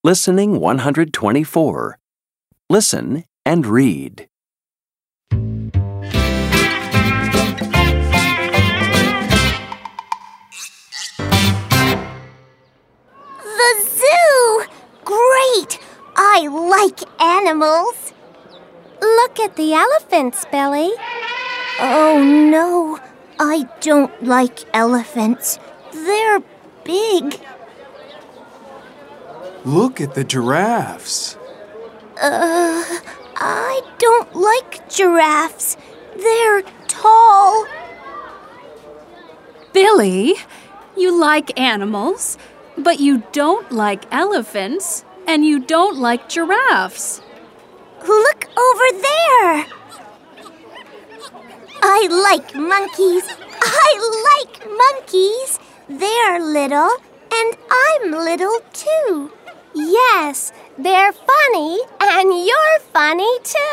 Listening 124. Listen and read. The zoo! Great! I like animals. Look at the elephants, Billy. Oh, no. I don't like elephants. They're big. Look at the giraffes. I don't like giraffes. They're tall. Billy, you like animals, but you don't like elephants, and you don't like giraffes. Look over there. I like monkeys. I like monkeys. They're little, and I'm little too. Yes, they're funny, and you're funny too.